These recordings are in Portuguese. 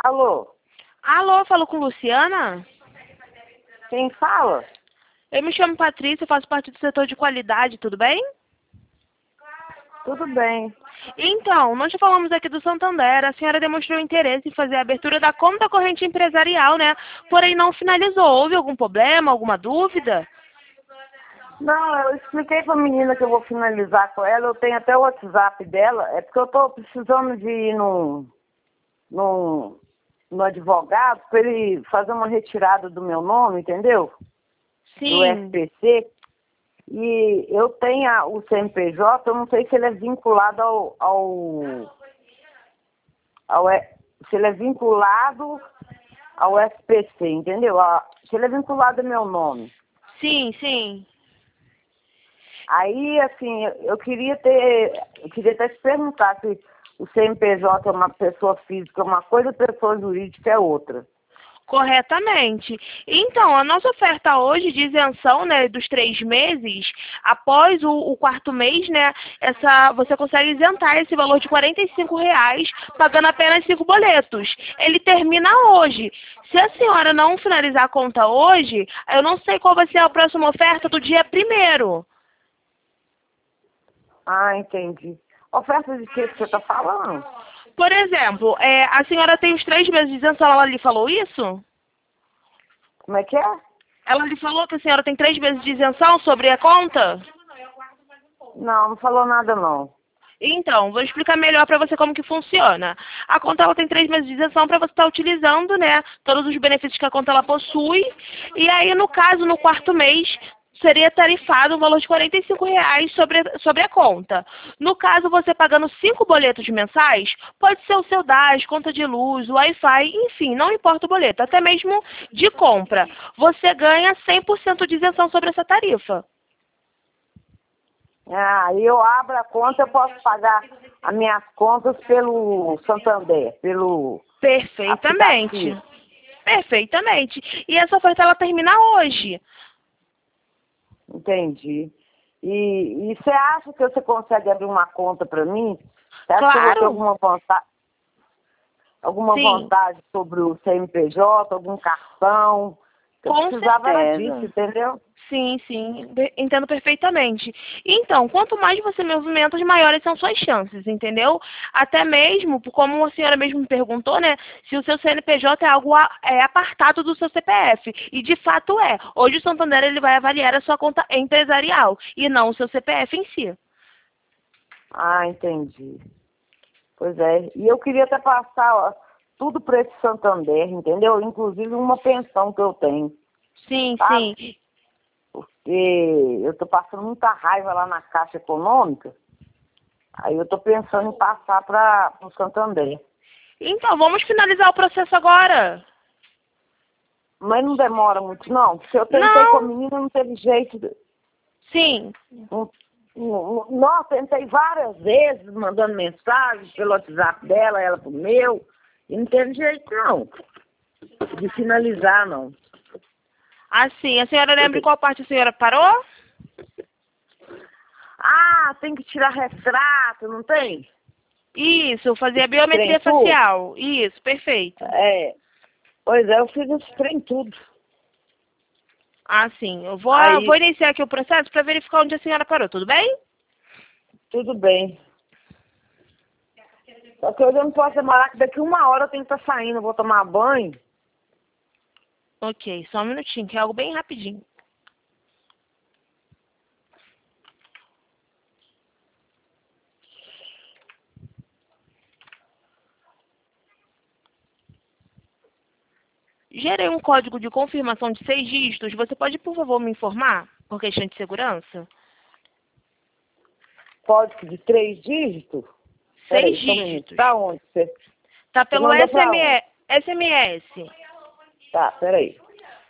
Alô? Alô, falo com Luciana? Quem fala? Eu me chamo Patrícia, faço parte do setor de qualidade, tudo bem? Tudo bem. Então, nós já falamos aqui do Santander, a senhora demonstrou interesse em fazer a abertura da conta corrente empresarial, né? Porém não finalizou. Houve algum problema, alguma dúvida? Não, eu expliquei pra menina que eu vou finalizar com ela, eu tenho até o WhatsApp dela, é porque eu tô precisando de ir no advogado para ele fazer uma retirada do meu nome, entendeu? Do Sim. SPC. E eu tenho o CNPJ, eu não sei se ele é vinculado se ele é vinculado ao SPC, entendeu? Se ele é vinculado ao meu nome. Sim, sim. Aí, assim, eu queria até te perguntar se o CNPJ é uma pessoa física, uma coisa, pessoa jurídica é outra. Corretamente. Então, a nossa oferta hoje de isenção, né, dos 3 meses, após o quarto mês, né, você consegue isentar esse valor de R$ 45, pagando apenas 5 boletos. Ele termina hoje. Se a senhora não finalizar a conta hoje, eu não sei qual vai ser a próxima oferta do dia 1º. Ah, entendi. Oferta de que você está falando? Por exemplo, a senhora tem os 3 meses de isenção, ela lhe falou isso? Como é que é? Ela lhe falou que a senhora tem 3 meses de isenção sobre a conta? Não, não falou nada não. Então, vou explicar melhor para você como que funciona. A conta ela tem 3 meses de isenção para você estar utilizando, né, todos os benefícios que a conta ela possui. E aí, no caso, no quarto mês, seria tarifado um valor de R$ 45 sobre a conta. No caso, você pagando 5 boletos mensais, pode ser o seu DAS, conta de luz, Wi-Fi, enfim, não importa o boleto, até mesmo de compra. Você ganha 100% de isenção sobre essa tarifa. Ah, e eu abro a conta, eu posso pagar as minhas contas pelo Santander, pelo Perfeitamente. aplicativo. Perfeitamente. E essa oferta ela termina hoje. Entendi. E você acha que você consegue abrir uma conta para mim? Você acha que eu vou ter Claro. alguma Sim, vantagem sobre o CNPJ, algum cartão? Eu com precisava era disso, certeza. entendeu? Sim, sim, entendo perfeitamente. Então, quanto mais você movimenta, maiores são suas chances, entendeu? Até mesmo, como a senhora mesmo me perguntou, né, se o seu CNPJ é algo apartado do seu CPF. E de fato é. Hoje o Santander ele vai avaliar a sua conta empresarial e não o seu CPF em si. Ah, entendi. Pois é. E eu queria até passar ó, tudo para esse Santander, entendeu? Inclusive uma pensão que eu tenho, Sim, sabe? sim. Porque eu estou passando muita raiva lá na Caixa Econômica. Aí eu estou pensando em passar para o Santander. Então, vamos finalizar o processo agora. Mas não demora muito, não. Porque eu tentei com a Não, menina, não teve jeito. sim. Nossa, tentei várias vezes, mandando mensagem pelo WhatsApp dela, ela pro meu. E não teve jeito, não. De finalizar, não. Assim, a senhora lembra em qual parte a senhora parou? Ah, tem que tirar retrato, não tem? Isso, fazer a Esse trem biometria tudo? facial. Isso, perfeito. É. Pois é, eu fiz esse trem tudo. Assim, eu vou Aí, iniciar aqui o processo para verificar onde a senhora parou, tudo bem? tudo bem. Só que eu não posso demorar, que daqui 1 hora eu tenho que estar saindo, eu vou tomar banho. Ok, só um minutinho, que é algo bem rapidinho. Gerei um código de confirmação de 6 dígitos. Você pode, por favor, me informar, por questão de segurança? Código de 3 dígitos? 6 Peraí, só um minuto. dígitos. Pra onde você? Tá Você pelo mandou pra onde? SMS. Tá, peraí.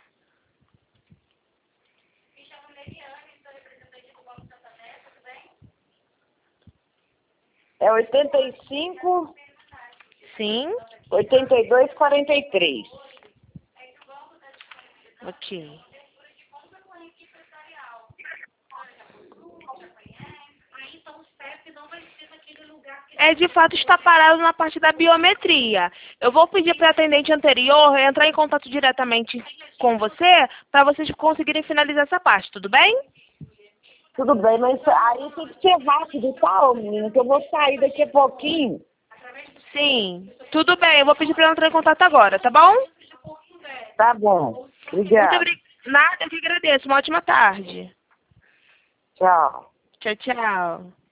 É 85, Sim, 82, 43. ok. de fato está parado na parte da biometria. Eu vou pedir para a atendente anterior entrar em contato diretamente com você, para vocês conseguirem finalizar essa parte, tudo bem? Tudo bem, mas aí tem que ser rápido, tá, ô menina? Que eu vou sair daqui a pouquinho. Sim, tudo bem. Eu vou pedir para ela entrar em contato agora, tá bom? Tá bom. Muito Obrigada. obrigada. Nada, eu que agradeço. Uma ótima tarde. Tchau. Tchau, tchau.